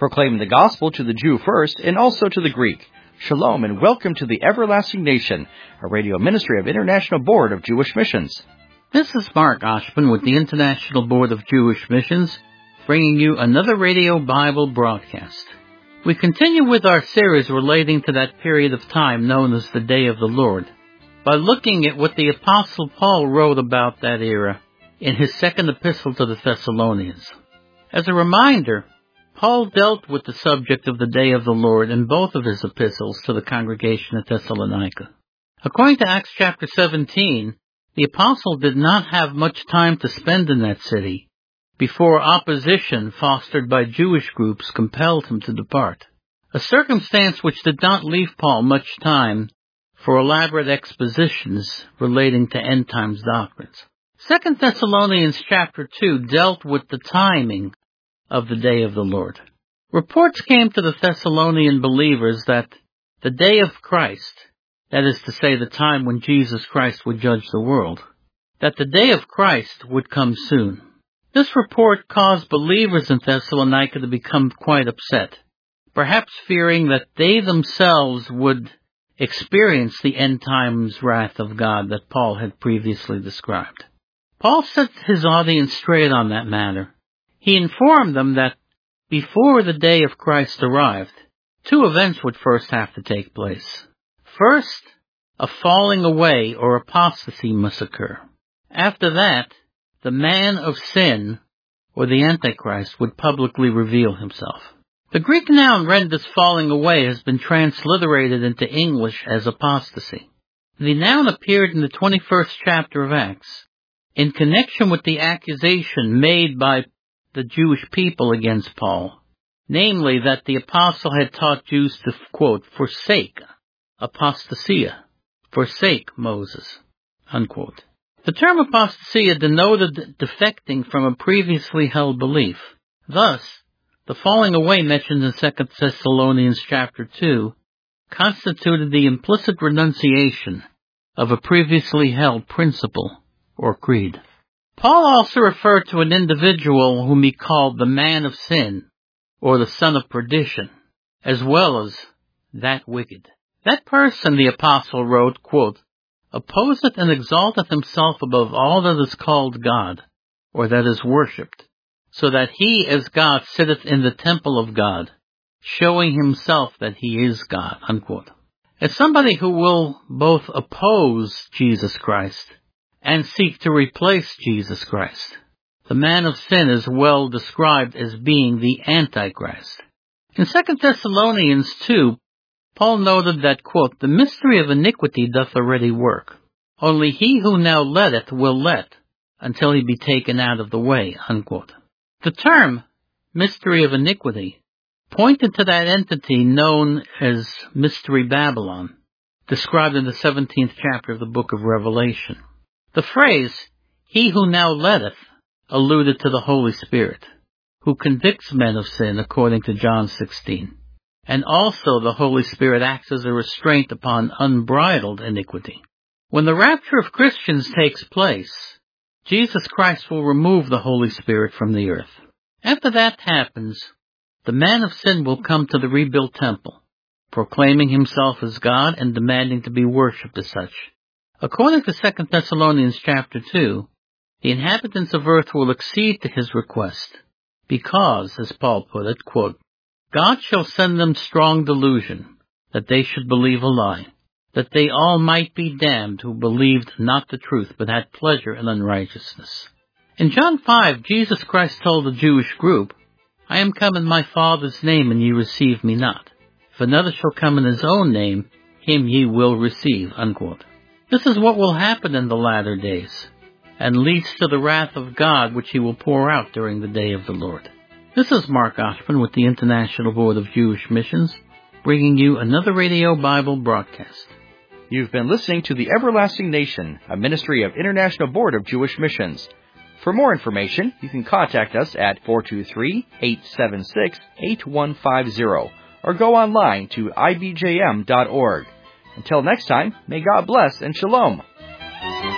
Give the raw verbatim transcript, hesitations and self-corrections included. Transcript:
proclaiming the gospel to the Jew first and also to the Greek. Shalom and welcome to the Everlasting Nation, a radio ministry of International Board of Jewish Missions. This is Mark Oshman with the International Board of Jewish Missions, bringing you another radio Bible broadcast. We continue with our series relating to that period of time known as the Day of the Lord, by looking at what the Apostle Paul wrote about that era in his second epistle to the Thessalonians. As a reminder, Paul dealt with the subject of the Day of the Lord in both of his epistles to the congregation at Thessalonica. According to Acts chapter seventeen, the apostle did not have much time to spend in that city before opposition fostered by Jewish groups compelled him to depart, a circumstance which did not leave Paul much time for elaborate expositions relating to end times doctrines. Second Thessalonians chapter two dealt with the timing of the Day of the Lord. Reports came to the Thessalonian believers that the day of Christ, that is to say the time when Jesus Christ would judge the world, that the day of Christ would come soon. This report caused believers in Thessalonica to become quite upset, perhaps fearing that they themselves would experience the end times wrath of God that Paul had previously described. Paul set his audience straight on that matter. He informed them that before the day of Christ arrived, two events would first have to take place. First, a falling away or apostasy must occur. After that, the man of sin, or the Antichrist, would publicly reveal himself. The Greek noun rendered as falling away has been transliterated into English as apostasy. The noun appeared in the twenty-first chapter of Acts in connection with the accusation made by the Jewish people against Paul, namely that the apostle had taught Jews to, quote, forsake, apostasia, forsake Moses, unquote. The term apostasia denoted defecting from a previously held belief. Thus, the falling away mentioned in Second Thessalonians chapter two constituted the implicit renunciation of a previously held principle or creed. Paul also referred to an individual whom he called the man of sin, or the son of perdition, as well as that wicked. That person, the apostle wrote, quote, opposeth and exalteth himself above all that is called God, or that is worshipped, so that he as God sitteth in the temple of God, showing himself that he is God, unquote. As somebody who will both oppose Jesus Christ and seek to replace Jesus Christ, the man of sin is well described as being the Antichrist. In Second Thessalonians two, Paul noted that, quote, the mystery of iniquity doth already work. Only he who now letteth will let, until he be taken out of the way, unquote. The term, mystery of iniquity, pointed to that entity known as Mystery Babylon, described in the seventeenth chapter of the book of Revelation. The phrase, he who now letteth, alluded to the Holy Spirit, who convicts men of sin according to John sixteen. And also the Holy Spirit acts as a restraint upon unbridled iniquity. When the rapture of Christians takes place, Jesus Christ will remove the Holy Spirit from the earth. After that happens, the man of sin will come to the rebuilt temple, proclaiming himself as God and demanding to be worshipped as such. According to Second Thessalonians chapter two, the inhabitants of earth will accede to his request, because, as Paul put it, quote, God shall send them strong delusion, that they should believe a lie, that they all might be damned who believed not the truth, but had pleasure in unrighteousness. In John five, Jesus Christ told the Jewish group, I am come in my Father's name, and ye receive me not. If another shall come in his own name, him ye will receive, unquote. This is what will happen in the latter days, and leads to the wrath of God which he will pour out during the day of the Lord. This is Mark Oshman with the International Board of Jewish Missions, bringing you another Radio Bible broadcast. You've been listening to the Everlasting Nation, a ministry of International Board of Jewish Missions. For more information, you can contact us at four two three, eight seven six, eight one five zero or go online to I B J M dot org. Until next time, may God bless and shalom.